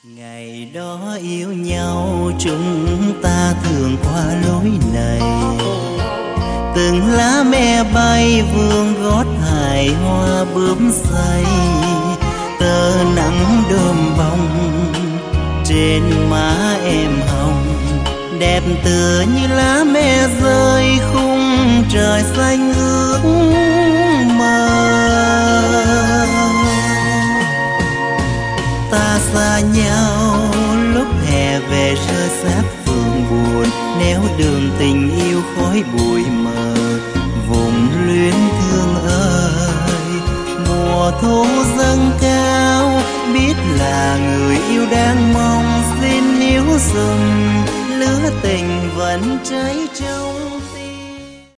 Ngày đó yêu nhau chúng ta thường qua lối này, từng lá me bay vương gót hài hoa bướm say, tơ nắng đơm bông trên má em hồng, đẹp tựa như lá me rơi khung trời xanh ước mơ. Ta xa nhau lúc hè về rơi xác phường buồn, néo đường tình yêu khói bụi mờ, vùng luyến thương ơi. Mùa thu dâng cao, biết là người yêu đang mong, xin níu dừng lửa tình vẫn cháy trong